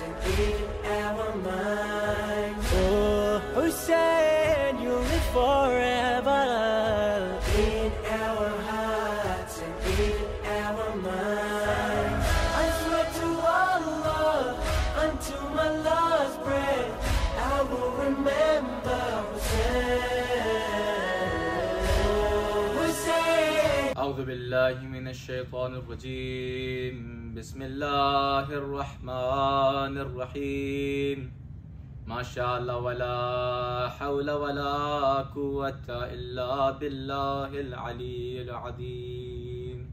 and in our minds. Oh, Hussein, you live forever. In our hearts and in our minds. I swear to Allah, unto my last breath, I will remember Hussein. أعوذ بالله من الشيطان الرجيم. بسم الله الرحمن الرحيم. ما شاء الله ولا حول ولا قوة إلا بالله العلي العظيم.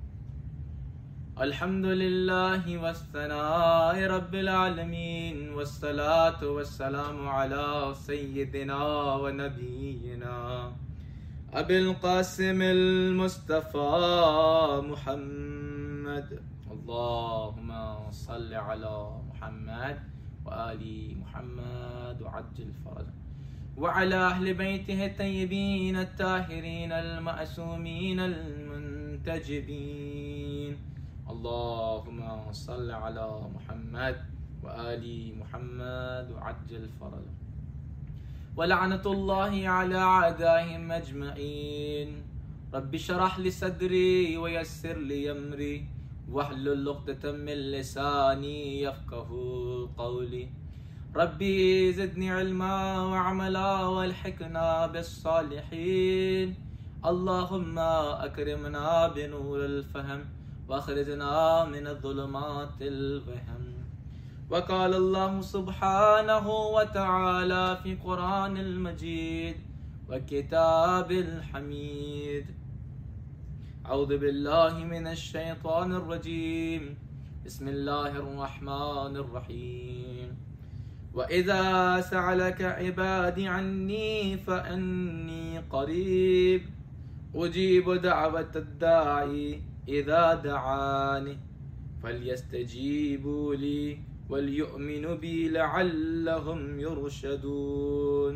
الحمد لله والثناء رب العالمين، والصلاة والسلام على سيدنا ونبينا أبي القاسم المصطفى محمد. اللهم صل على محمد وآل محمد وعجل فرجه، وعلى أهل بيته الطيبين الطاهرين المعصومين المنتجبين. اللهم صل على محمد وآل محمد وعجل فرجه، ولعنة الله على أعدائهم أجمعين. رب اشرح لي صدري ويسر لي أمري واحلل عقدة من لساني يفقه قولي. ربي زدني علما وعملا والحقنا بالصالحين. اللهم أكرمنا بنور الفهم واخرجنا من الظلمات الوهم. وقال الله سبحانه وتعالى في قرآن المجيد وكتاب الحميد. أعوذ بالله من الشيطان الرجيم. بسم الله الرحمن الرحيم. وإذا سألك عبادي عني فإني قريب أجيب دعوة الداعي إذا دعاني فليستجيبوا لي وليؤمنوا بي لعلهم يرشدون.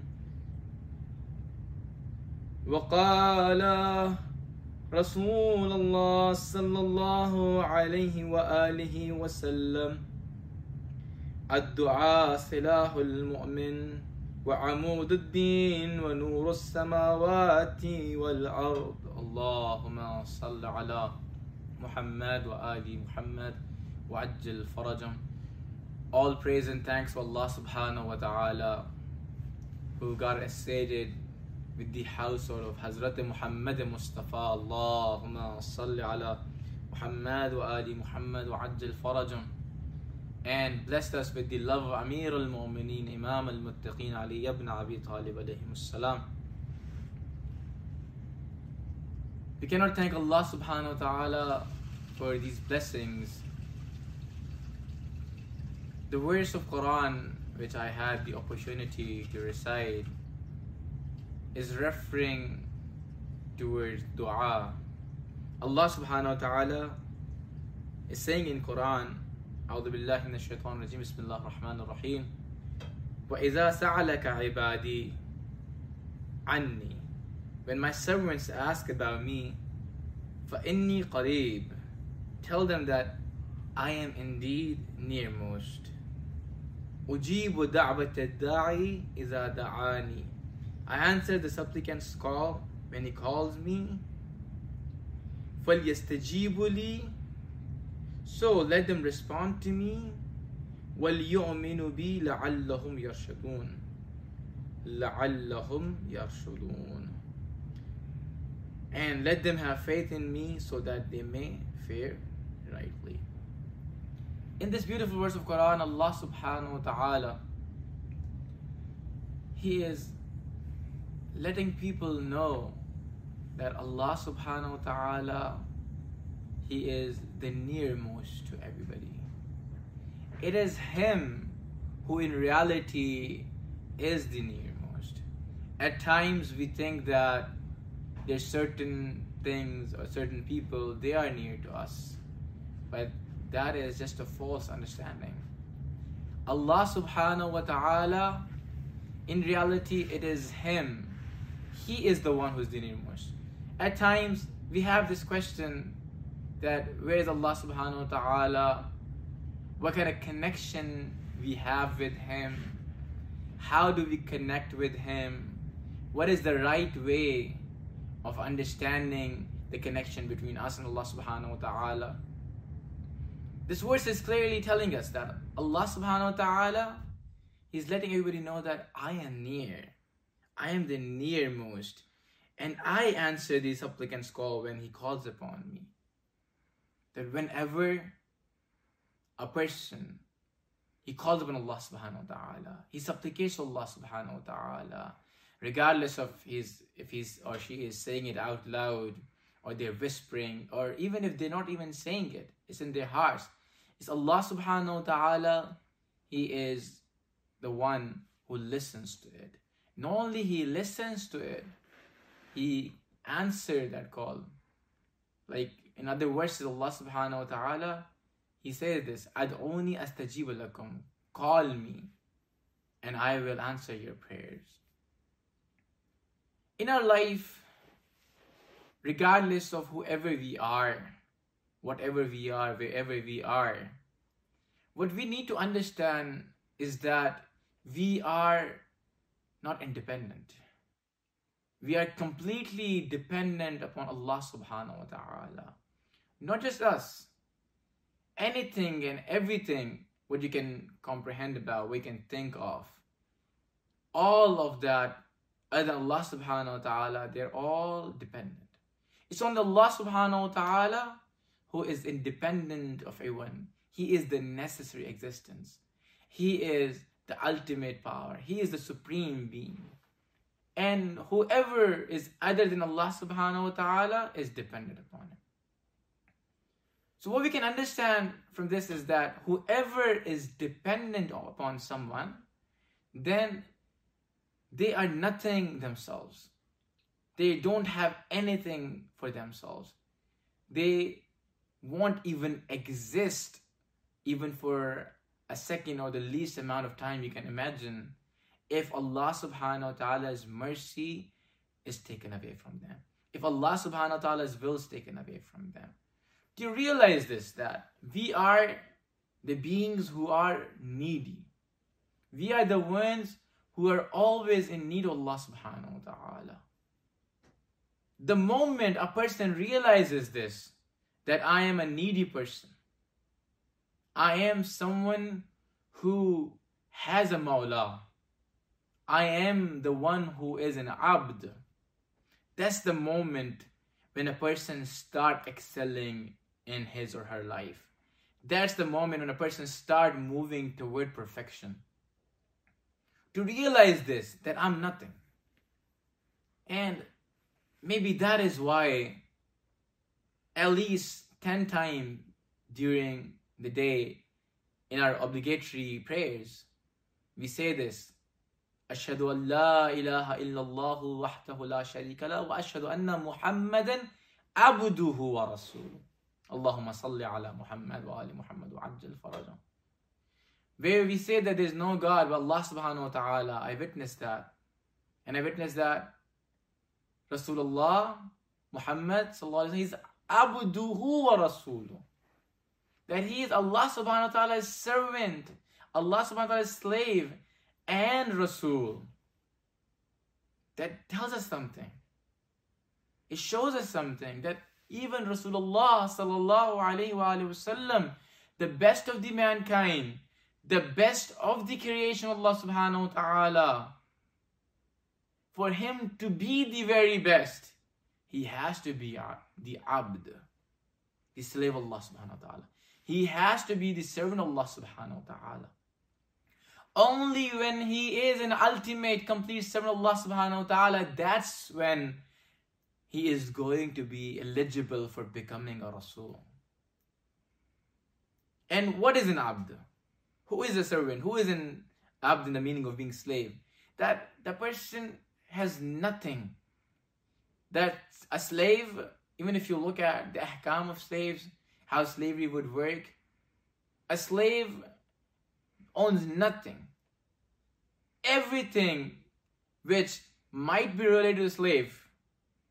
وقال رسول الله صلى الله عليه وآله وسلم: الدعاء سلاح المؤمن وعمود الدين ونور السماوات والأرض. اللهم صل على محمد وآل محمد وعجل فرجهم. All praise and thanks for Allah subhanahu wa ta'ala, who got us sated with the household of Hazrat Muhammad Mustafa. Allahumma salli ala Muhammad wa ali Muhammad wa ajil farajum, and blessed us with the love of Amir al-Mu'mineen, Imam al-Muttaqeen, Ali ibn Abi Talib alayhi salam. We cannot thank Allah subhanahu wa ta'ala for these blessings. The verse of Quran which I had the opportunity to recite is referring towards dua. Allah subhanahu wa ta'ala is saying in Quran, أعوذ بالله من الشيطان الرجيم بسم الله الرحمن الرحيم. وإذا سألك عبادي عني, when my servants ask about me, فإني قريب, tell them that I am indeed nearmost. أجيب دعوة الداعي إذا دعاني, I answer the supplicant's call when he calls me. فليستجيبوا لي, so let them respond to me. وَلْيُؤْمِنُوا بِي لَعَلَّهُمْ يَرْشُدُونَ, لَعَلَّهُمْ يَرْشُدُونَ, and let them have faith in me so that they may fare rightly. In this beautiful verse of Quran, Allah subhanahu wa ta'ala, He is letting people know that Allah subhanahu wa ta'ala, He is the nearmost to everybody. It is Him who in reality is the nearmost. At times we think that there's certain things or certain people, they are near to us, but that is just a false understanding. Allah subhanahu wa ta'ala, in reality it is Him. He is the one who's the nearmost. At times we have this question that where is Allah subhanahu wa ta'ala what kind of connection we have with Him, how do we connect with Him, what is the right way of understanding the connection between us and Allah subhanahu wa ta'ala. This verse is clearly telling us that Allah subhanahu wa ta'ala, He's letting everybody know that I am near. I am the nearmost. And I answer the supplicant's call when he calls upon me. That whenever a person, he calls upon Allah subhanahu wa ta'ala, he supplicates Allah subhanahu wa ta'ala, regardless of if he's or she is saying it out loud, or they're whispering, or even if they're not even saying it, it's in their hearts. It's Allah subhanahu wa ta'ala, He is the one who listens to it. Not only He listens to it, He answered that call. Like in other verses, Allah subhanahu wa ta'ala, He says this, Ad'uni astajib lakum, call me and I will answer your prayers. In our life, regardless of whoever we are, whatever we are, wherever we are, what we need to understand is that we are not independent. We are completely dependent upon Allah subhanahu wa ta'ala. Not just us. Anything and everything what you can comprehend about, we can think of. All of that, other than Allah subhanahu wa ta'ala, they're all dependent. It's on Allah subhanahu wa ta'ala who is independent of everyone. He is the necessary existence. He is the ultimate power. He is the supreme being. And whoever is other than Allah subhanahu wa ta'ala is dependent upon Him. So what we can understand from this is that whoever is dependent upon someone, then they are nothing themselves. They don't have anything for themselves. They won't even exist even for a second or the least amount of time you can imagine if Allah subhanahu wa ta'ala's mercy is taken away from them. If Allah subhanahu wa ta'ala's will is taken away from them. Do you realize this? That we are the beings who are needy. We are the ones who are always in need of Allah subhanahu wa ta'ala. The moment a person realizes this, that I am a needy person, I am someone who has a mawla, I am the one who is an abd, that's the moment when a person starts excelling in his or her life. That's the moment when a person starts moving toward perfection. To realize this, that I'm nothing. And maybe that is why at least 10 times during the day in our obligatory prayers, we say this, Ashhadu an la ilaha illallah wahdahu la sharika la wa ashhadu anna Muhammadan abduhu wa rasuluh. Allahumma salli ala Muhammad wa ali Muhammad wa ajjal farajah. Where we say that there is no God but Allah subhanahu wa ta'ala. I witnessed that. And I witnessed that Rasulullah Muhammad sallallahu alaihi wasallam, he's abduhu wa rasuluh. That he is Allah subhanahu wa ta'ala's servant, Allah subhanahu wa ta'ala's slave and Rasul. That tells us something. It shows us something that even Rasulullah sallallahu alaihi wasallam, the best of the mankind, the best of the creation of Allah subhanahu wa ta'ala, for him to be the very best, he has to be the abd, the slave of Allah subhanahu wa ta'ala. He has to be the servant of Allah subhanahu wa ta'ala. Only when he is an ultimate, complete servant of Allah subhanahu wa ta'ala, that's when he is going to be eligible for becoming a Rasul. And what is an abd? Who is a servant? Who is an abd in the meaning of being slave? That the person has nothing. That a slave, even if you look at the ahkam of slaves, how slavery would work, a slave owns nothing. Everything which might be related to the slave,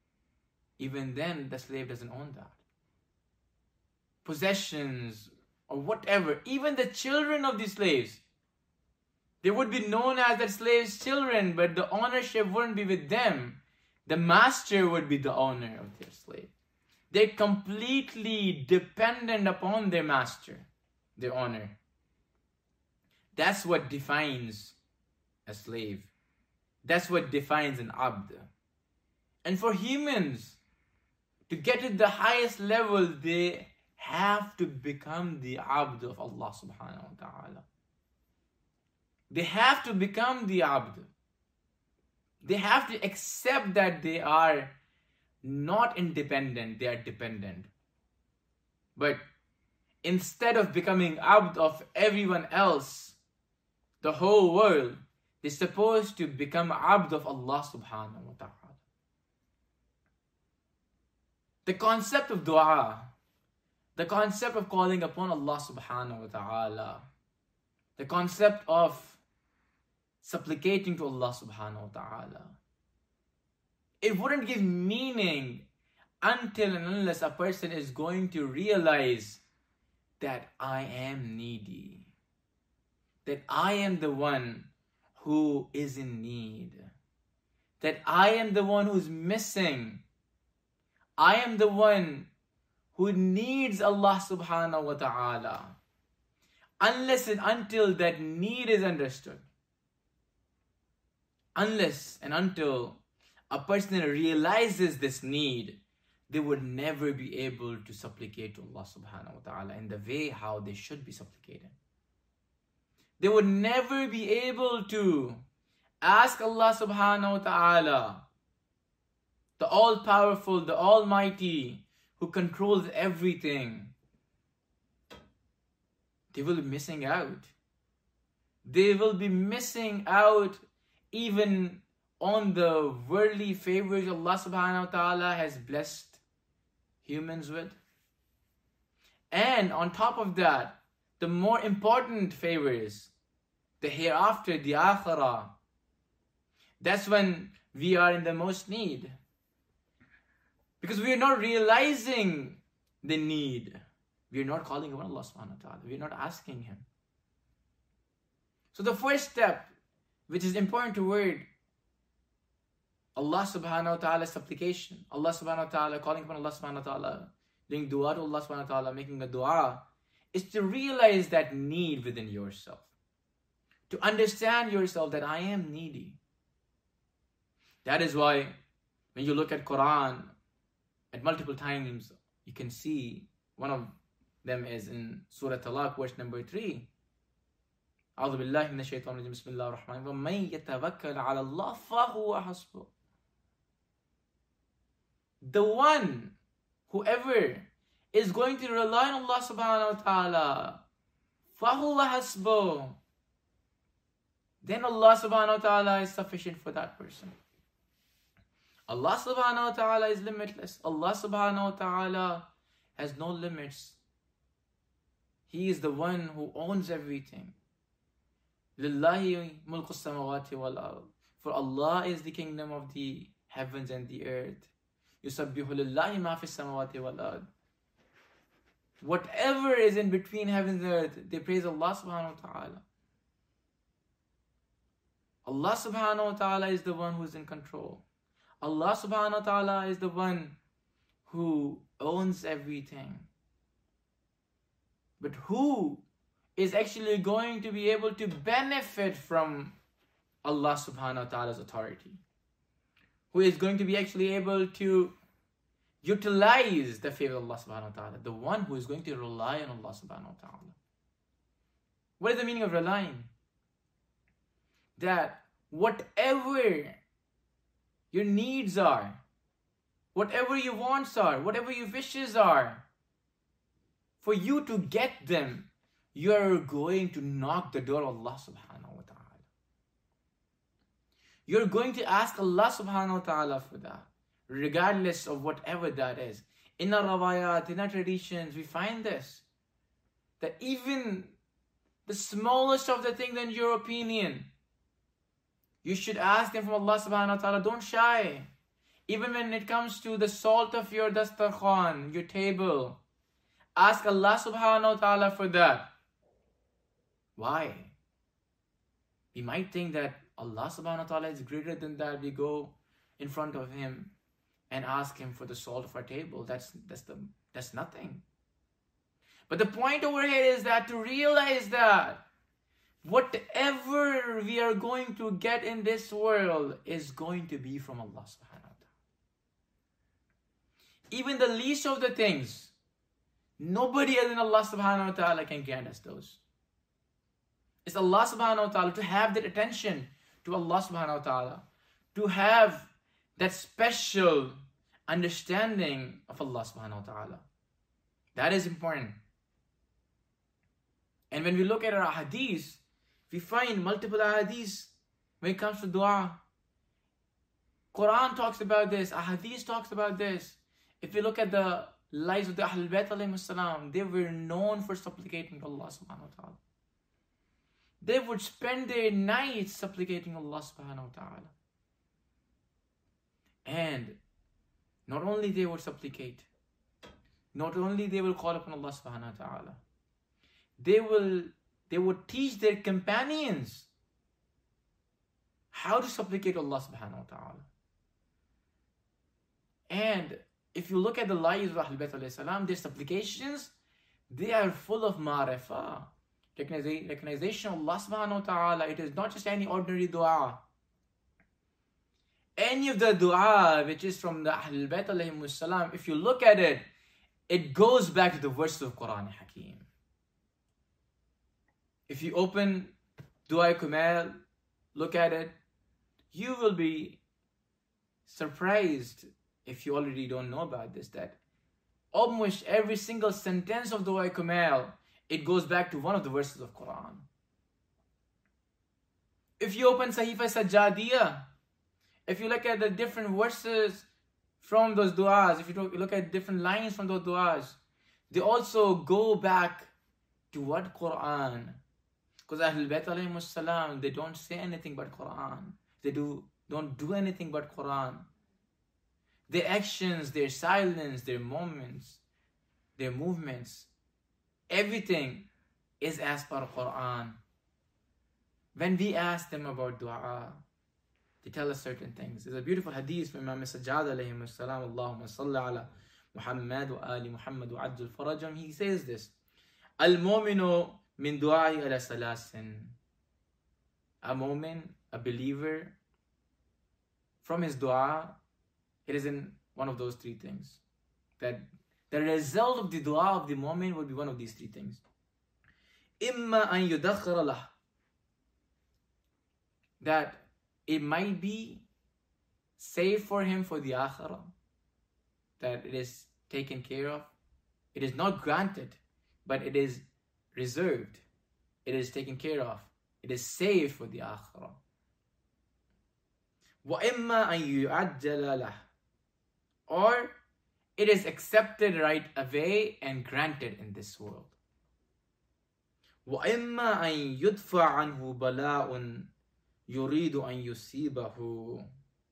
even then the slave doesn't own that. Possessions or whatever, even the children of the slaves, they would be known as the slaves' children, but the ownership wouldn't be with them. The master would be the owner of their slave. They're completely dependent upon their master, their owner. That's what defines a slave. That's what defines an abd. And for humans to get to the highest level, they have to become the abd of Allah subhanahu wa ta'ala. They have to become the abd. They have to accept that they are not independent, they are dependent. But instead of becoming abd of everyone else, the whole world, they're supposed to become abd of Allah subhanahu wa ta'ala. The concept of dua, the concept of calling upon Allah subhanahu wa ta'ala, the concept of supplicating to Allah subhanahu wa ta'ala, it wouldn't give meaning until and unless a person is going to realize that I am needy, that I am the one who is in need, that I am the one who's missing, I am the one who needs Allah subhanahu wa ta'ala. Unless and until that need is understood, unless and until a person realizes this need, they would never be able to supplicate to Allah subhanahu wa ta'ala in the way how they should be supplicating. They would never be able to ask Allah subhanahu wa ta'ala, the all-powerful, the almighty, who controls everything. They will be missing out. They will be missing out even on the worldly favors Allah subhanahu wa ta'ala has blessed humans with. And on top of that, the more important favors, the hereafter, the akhirah, that's when we are in the most need. Because we are not realizing the need. We are not calling upon Allah subhanahu wa ta'ala. We are not asking Him. So the first step, which is important toward Allah subhanahu wa ta'ala supplication, Allah subhanahu wa ta'ala, calling upon Allah subhanahu wa ta'ala, doing dua to Allah subhanahu wa ta'ala, making a dua, is to realize that need within yourself. To understand yourself that I am needy. That is why when you look at Quran, at multiple times, you can see one of them is in Surah Talaq, verse number 3. أعوذ بالله من الشيطان الرجيم بسم الله الرحمن الرحيم ومن يتوكل على الله فهو حسبه. The one, whoever is going to rely on Allah subhanahu wa ta'ala, فهو حسبه, then Allah subhanahu wa ta'ala is sufficient for that person. Allah subhanahu wa ta'ala is limitless. Allah subhanahu wa ta'ala has no limits. He is the one who owns everything. Lillahi mulku samawati wal ard. For Allah is the kingdom of the heavens and the earth. Yusabbihu lillahi ma fi samawati wal ard. Whatever is in between heavens and earth, they praise Allah subhanahu wa ta'ala. Allah subhanahu wa ta'ala is the one who is in control. Allah subhanahu wa ta'ala is the one who owns everything. But who is actually going to be able to benefit from Allah subhanahu wa ta'ala's authority? Who is going to be actually able to utilize the favor of Allah subhanahu wa ta'ala? The one who is going to rely on Allah subhanahu wa ta'ala. What is the meaning of relying? That whatever your needs are, whatever your wants are, whatever your wishes are, for you to get them, you are going to knock the door of Allah subhanahu wa ta'ala. You're going to ask Allah subhanahu wa ta'ala for that, regardless of whatever that is. In our rawayat, in our traditions, we find this, that even the smallest of the things in your opinion, you should ask them from Allah subhanahu wa ta'ala. Don't shy. Even when it comes to the salt of your dastarkhan, your table, Ask Allah subhanahu wa ta'ala for that. Why? We might think that Allah subhanahu wa ta'ala is greater than that. We go in front of Him and ask Him for the salt of our table. That's nothing. But the point over here is that to realize that whatever we are going to get in this world is going to be from Allah subhanahu wa ta'ala. Even the least of the things, nobody other than Allah subhanahu wa ta'ala can grant us those. It's Allah subhanahu wa ta'ala, to have that attention to Allah subhanahu wa ta'ala, to have that special understanding of Allah subhanahu wa ta'ala. That is important. And when we look at our hadiths, we find multiple hadiths when it comes to dua. Quran talks about this, hadith talks about this. If we look at the lives of the Ahlul Bayt alayhimus salam, they were known for supplicating to Allah subhanahu wa ta'ala. They would spend their nights supplicating Allah subhanahu wa ta'ala. And not only they would supplicate, not only they will call upon Allah subhanahu wa ta'ala, they would teach their companions how to supplicate Allah subhanahu wa ta'ala. And if you look at the lives of Ahlul Bayt alayhi salam, their supplications, they are full of ma'rifah. Recognition of Allah subhanahu wa ta'ala. It is not just any ordinary dua. Any of the dua which is from the Ahlul Bayt alayhimus salam, if you look at it, it goes back to the verses of Quran Hakim. If you open Dua Kumail, look at it, you will be surprised, if you already don't know about this, that almost every single sentence of Dua Kumail, it goes back to one of the verses of Quran. If you open Sahifa Sajjadiyah, if you look at the different verses from those du'as, if you look at different lines from those du'as, they also go back to what Quran. Because Ahlul Bayt alayhimus salam, they don't say anything but Quran. They don't do anything but Quran. Their actions, their silence, their moments, their movements, everything is as per Quran. When we ask them about dua, they tell us certain things. There's a beautiful hadith from Imam Sajjad alayhi salam, Allahumma salli ala Muhammad wa ali Muhammad wa ajjal farajam. He says this: Al-mu'minu min du'ai ala salasin. A mu'min, a believer, from his dua, it is in one of those three things. That the result of the dua of the mu'min will be one of these three things. Imma an yudakhara lah. That it might be saved for him for the akhirah. That it is taken care of. It is not granted, but it is reserved. It is taken care of. It is saved for the akhirah. Wa imma an yu'ajjala lah. Or it is accepted right away and granted in this world. وَإِمَّا أَن يُدْفَعَ عَنْهُ بَلَاءٌ يُرِيدُ أَن يُصِيبَهُ.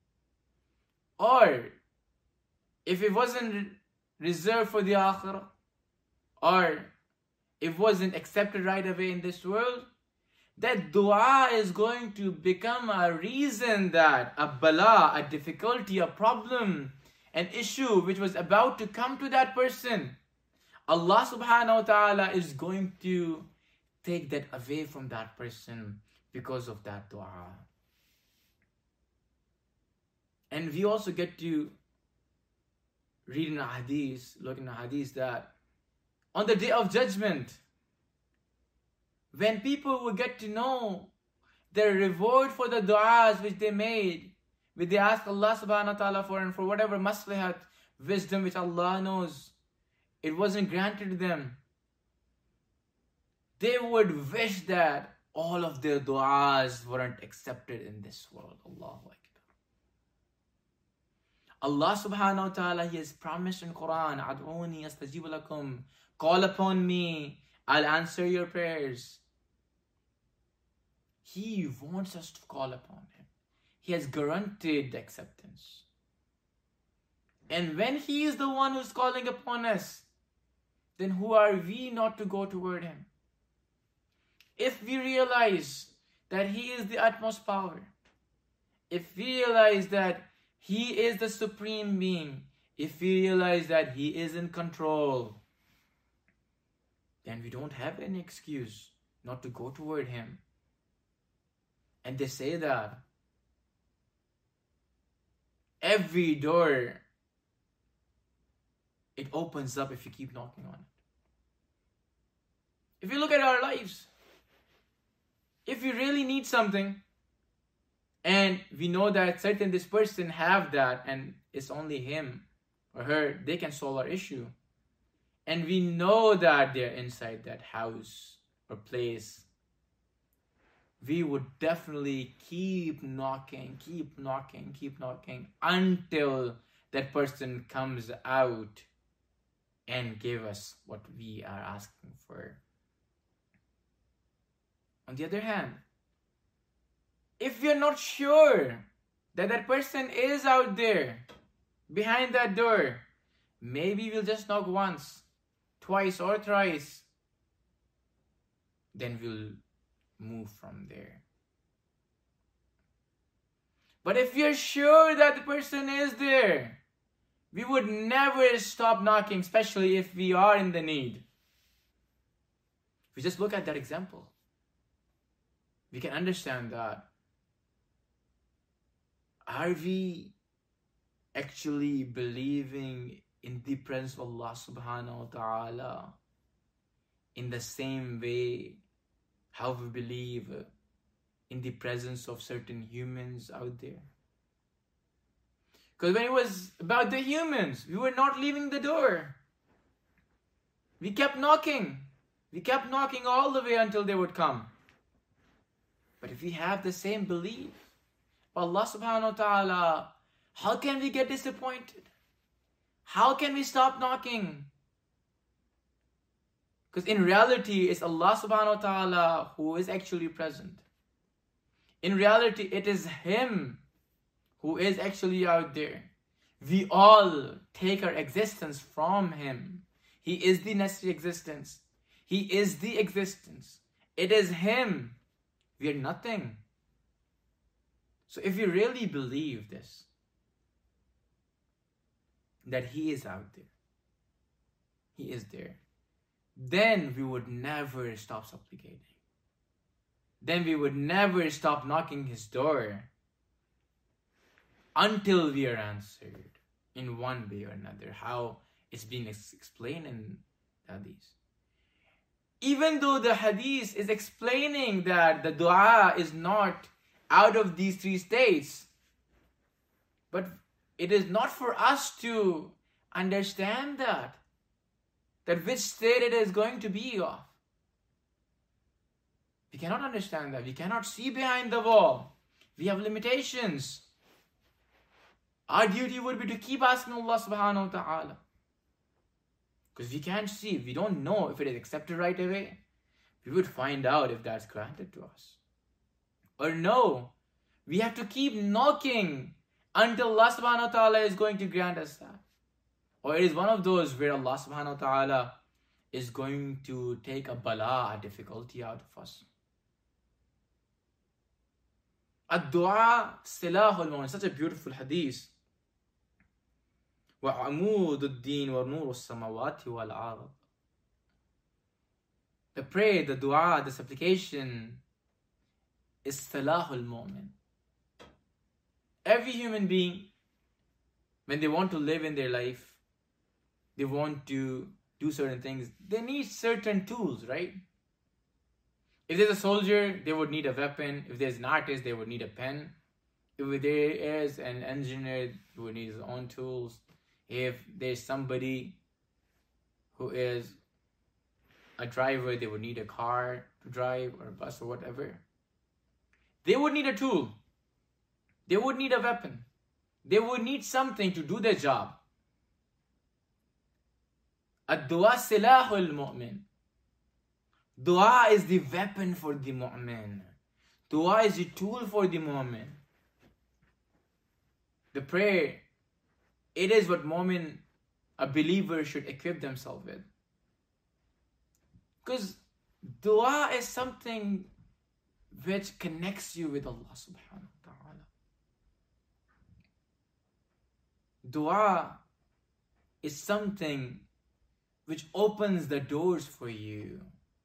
Or if it wasn't reserved for the akhirah, or it wasn't accepted right away in this world, that dua is going to become a reason that a bala, a difficulty, a problem, an issue which was about to come to that person, Allah subhanahu wa ta'ala is going to take that away from that person because of that dua. And we also get to read in a hadith, look in a hadith, that on the day of judgment, when people will get to know their reward for the du'as which they made, which they ask Allah subhanahu wa ta'ala for, and for whatever maslahat, wisdom which Allah knows, it wasn't granted to them, they would wish that all of their du'as weren't accepted in this world. Allahu Akbar. Allah subhanahu wa ta'ala, He has promised in Quran, Ad'uni astajib lakum. Call upon me, I'll answer your prayers. He wants us to call upon Him. He has guaranteed the acceptance. And when He is the one who's calling upon us, then who are we not to go toward him? If we realize that he is the utmost power, if we realize that he is the supreme being, if we realize that he is in control, then we don't have any excuse not to go toward him. And they say that every door, it opens up if you keep knocking on it. If you look at our lives, if we really need something, and we know that this person have that, and it's only him or her, they can solve our issue. And we know that they're inside that house or place, we would definitely keep knocking until that person comes out and give us what we are asking for. On the other hand, if we are not sure that that person is out there behind that door, maybe we'll just knock once, twice or thrice, then we'll move from there. But if we are sure that the person is there, we would never stop knocking, especially if we are in the need. If we just look at that example, we can understand that. Are we actually believing in the presence of Allah subhanahu wa ta'ala in the same way how we believe in the presence of certain humans out there? Because when it was about the humans, we were not leaving the door. We kept knocking. We kept knocking all the way until they would come. But if we have the same belief, Allah subhanahu wa ta'ala, how can we get disappointed? How can we stop knocking? Because in reality, it's Allah subhanahu wa ta'ala who is actually present. In reality, it is Him who is actually out there. We all take our existence from Him. He is the necessary existence. He is the existence. It is Him. We are nothing. So if you really believe this, that He is out there, He is there, then we would never stop supplicating. Then we would never stop knocking His door until we are answered in one way or another. How it's been explained in the hadith. Even though the hadith is explaining that the dua is not out of these three states, but it is not for us to understand that which state it is going to be of. We cannot understand that. We cannot see behind the wall. We have limitations. Our duty would be to keep asking Allah subhanahu wa ta'ala. Because we can't see, we don't know if it is accepted right away. We would find out if that's granted to us. Or no, we have to keep knocking until Allah subhanahu wa ta'ala is going to grant us that. Or it is one of those where Allah subhanahu wa ta'ala is going to take a bala, a difficulty out of us. Ad-du'a silahul mu'min. Such a beautiful hadith. وَعَمُودُ الدِّينِ وَنُورُ السَّمَوَاتِ وَالْعَرَضِ. The prayer, the dua, the supplication is silahul mu'min. Every human being, when they want to live in their life, they want to do certain things, they need certain tools, right? If there's a soldier, they would need a weapon. If there's an artist, they would need a pen. If there is an engineer, he would need his own tools. If there's somebody who is a driver, they would need a car to drive or a bus or whatever. They would need a tool. They would need a weapon. They would need something to do their job. Ad-du'a silahul mu'min. Dua is the weapon for the mu'min. Dua is the tool for the mu'min. The prayer, it is what mu'min, a believer, should equip themselves with. Because dua is something which connects you with Allah subhanahu wa ta'ala. Dua is something which opens the doors for you.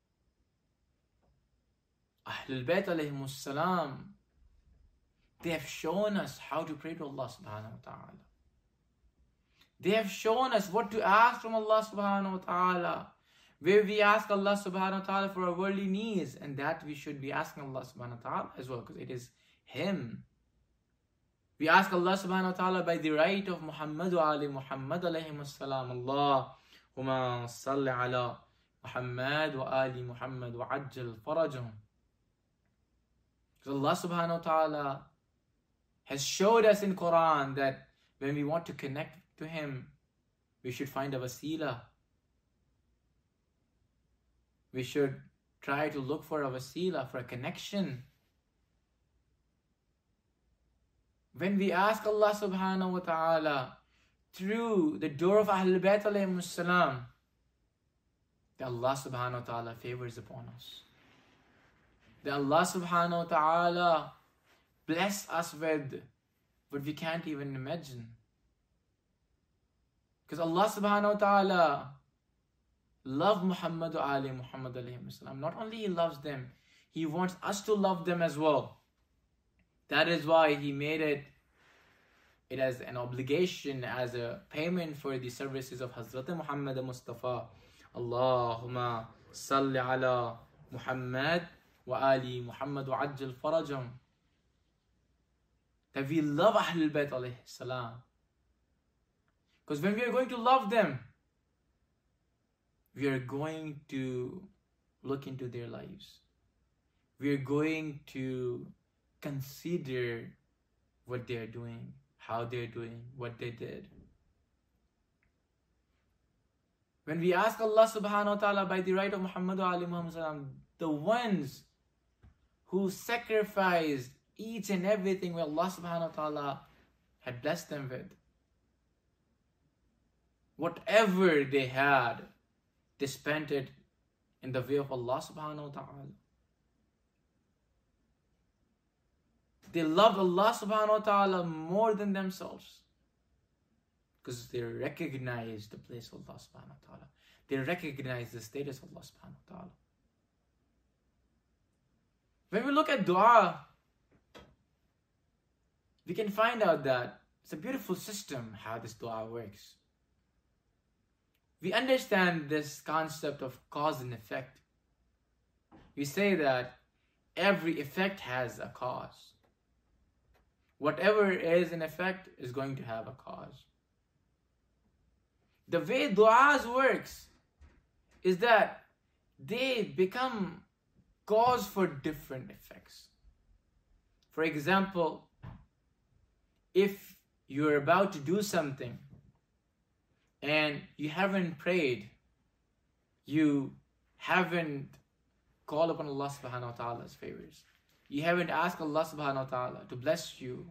Ahlul Bayt alayhimus salam, they have shown us how to pray to Allah subhanahu wa ta'ala. They have shown us what to ask from Allah subhanahu wa ta'ala. Where we ask Allah subhanahu wa ta'ala for our worldly needs, and that we should be asking Allah subhanahu wa ta'ala as well, because it is Him. We ask Allah subhanahu wa ta'ala by the right of Muhammad wa Ali Muhammad alayhimus salam. Allahumma salli ala Muhammad wa Ali Muhammad wa ajjal farajahum. Because Allah subhanahu wa ta'ala has showed us in Quran that when we want to connect to Him, we should find a wasila. We should try to look for a wasila, for a connection. When we ask Allah subhanahu wa ta'ala through the door of Ahlul Bayt alayhimus salam, that Allah subhanahu wa ta'ala favors upon us. That Allah subhanahu wa ta'ala bless us with what we can't even imagine. Because Allah subhanahu wa ta'ala love Muhammad wa Ali Muhammad alayhi salam. Not only He loves them, He wants us to love them as well. That is why He made it as an obligation, as a payment for the services of Hazrat Muhammad Mustafa. Allahumma salli ala Muhammad wa Ali Muhammad wa ajjal farajahum. That we love Ahlul Bayt alayhi salam. Because when we are going to love them, we are going to look into their lives. We are going to consider what they are doing, how they are doing, what they did. When we ask Allah subhanahu wa ta'ala by the right of Muhammad wa Ali Muhammad salam, the ones who sacrificed each and everything what Allah subhanahu wa ta'ala had blessed them with, whatever they had, they spent it in the way of Allah subhanahu wa ta'ala. They loved Allah subhanahu wa ta'ala more than themselves. Because they recognize the place of Allah subhanahu wa ta'ala. They recognize the status of Allah subhanahu wa ta'ala. When we look at dua, we can find out that it's a beautiful system how this dua works. We understand this concept of cause and effect. We say that every effect has a cause. Whatever is an effect is going to have a cause. The way du'as works is that they become cause for different effects. For example, if you're about to do something and you haven't prayed, you haven't called upon Allah subhanahu wa ta'ala's favors, you haven't asked Allah subhanahu wa ta'ala to bless you,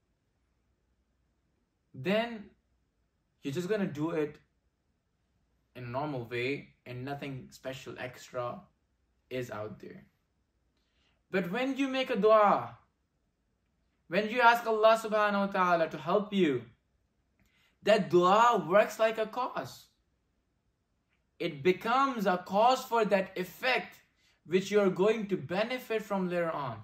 then you're just going to do it in a normal way and nothing special extra is out there. But when you make a dua, when you ask Allah subhanahu wa ta'ala to help you, that dua works like a cause. It becomes a cause for that effect which you are going to benefit from later on.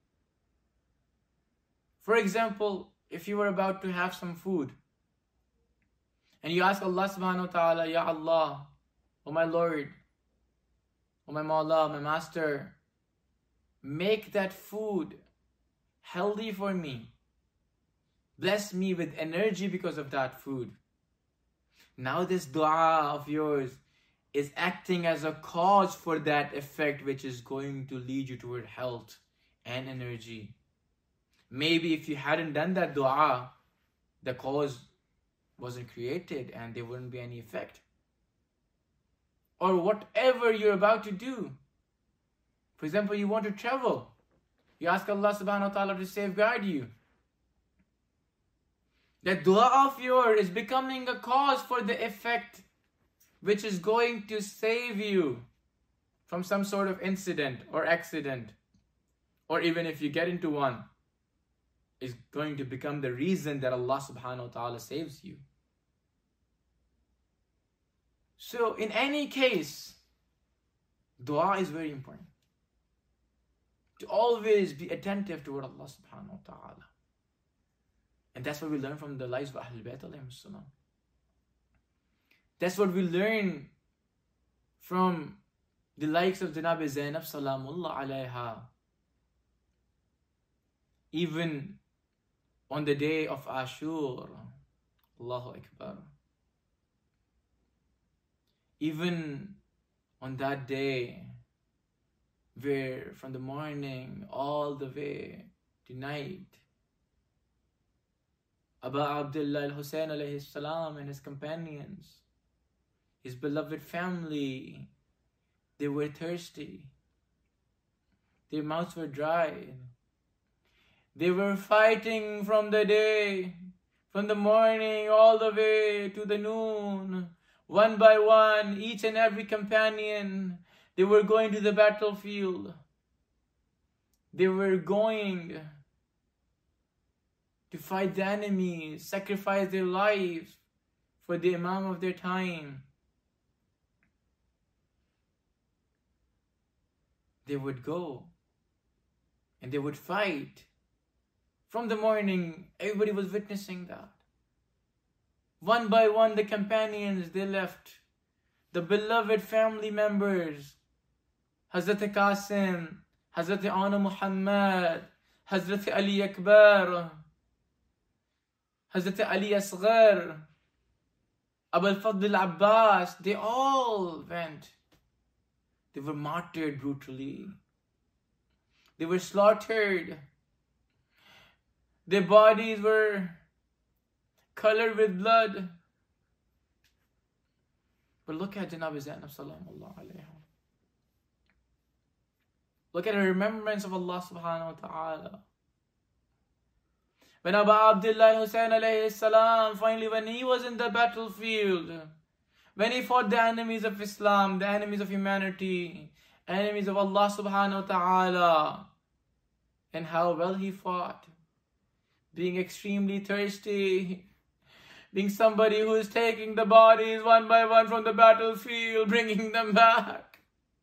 For example, if you were about to have some food and you ask Allah subhanahu wa ta'ala, Ya Allah, O my Lord, O my Mawla, my Master, make that food healthy for me. Bless me with energy because of that food. Now this dua of yours is acting as a cause for that effect which is going to lead you toward health and energy. Maybe if you hadn't done that dua, the cause wasn't created and there wouldn't be any effect. Or whatever you're about to do. For example, you want to travel. You ask Allah subhanahu wa ta'ala to safeguard you. That dua of yours is becoming a cause for the effect which is going to save you from some sort of incident or accident, or even if you get into one, is going to become the reason that Allah subhanahu wa ta'ala saves you. So in any case, dua is very important. To always be attentive toward Allah subhanahu wa ta'ala. And that's what we learn from the lives of Ahlul Bayt alayhim salam. That's what we learn from the likes of Janab Zainab salamullah alayha. Even on the day of Ashur, Allahu Akbar. Even on that day, where from the morning all the way to night, Abu Abdullah al-Hussein alayhi salam and his companions, his beloved family, they were thirsty. Their mouths were dry. They were fighting from the day, from the morning all the way to the noon. One by one, each and every companion, they were going to the battlefield. They were going to fight the enemy, sacrifice their lives for the Imam of their time. They would go and they would fight. From the morning, everybody was witnessing that. One by one, the companions, they left. The beloved family members, Hazrat Qasim, Hazrat Ana Muhammad, Hazrat Ali Akbar, Hazrat Ali Asghar, Abu al-Fadl al-Abbas, they all went. They were martyred brutally. They were slaughtered. Their bodies were colored with blood. But look at Janab Zainab salamullah alayha. Look at her remembrance of Allah subhanahu wa ta'ala. When Abu Abdullah Hussein alayhi salam, finally when he was in the battlefield, when he fought the enemies of Islam, the enemies of humanity, enemies of Allah subhanahu wa ta'ala, and how well he fought, being extremely thirsty, being somebody who is taking the bodies one by one from the battlefield, bringing them back.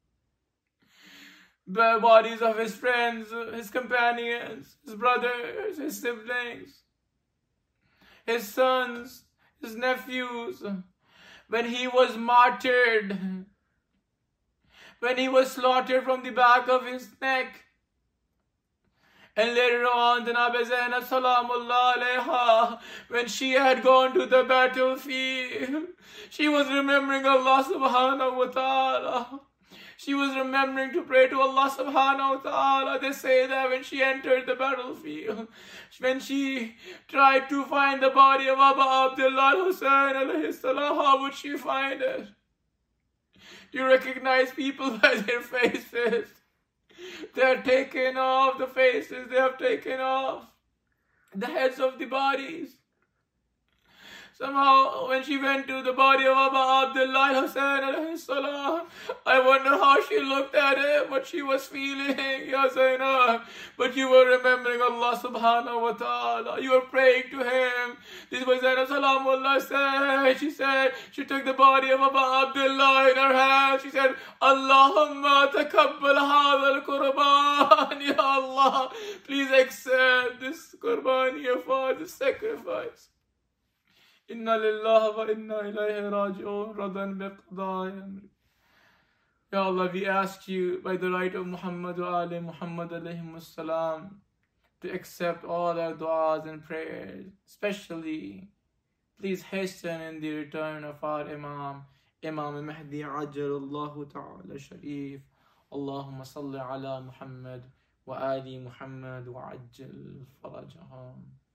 The bodies of his friends, his companions, his brothers, his siblings, his sons, his nephews. When he was martyred, when he was slaughtered from the back of his neck, and later on, Janab Zainab salamullah alayha, when she had gone to the battlefield, she was remembering Allah subhanahu wa ta'ala. She was remembering to pray to Allah subhanahu wa ta'ala. They say that when she entered the battlefield, when she tried to find the body of Abu Abdullah Hussein alayhi salam, how would she find it? You recognize people by their faces. They are taken off the faces, they have taken off the heads of the bodies. Somehow, when she went to the body of Abu Abdullah Hussein alayhi salam, I wonder how she looked at him, what she was feeling, Ya Zainab. But you were remembering Allah subhanahu wa ta'ala. You were praying to him. This was Zainab salamullah said. She took the body of Abu Abdullah in her hand. She said, Allahumma takabbal hadha al-qurban. Ya Allah, please accept this qurban, Ya Father, this sacrifice. Inna lillahi wa inna ilayhi raji'un, radan biqda'i amri. Ya Allah, we ask you by the right of Muhammad wa ali Muhammad alayhim salam to accept all our du'as and prayers. Especially, please hasten in the return of our Imam Mahdi Ajjalallahu Ta'ala Sharif. Allahumma salli ala Muhammad wa ali Muhammad wa ajjal farajahum.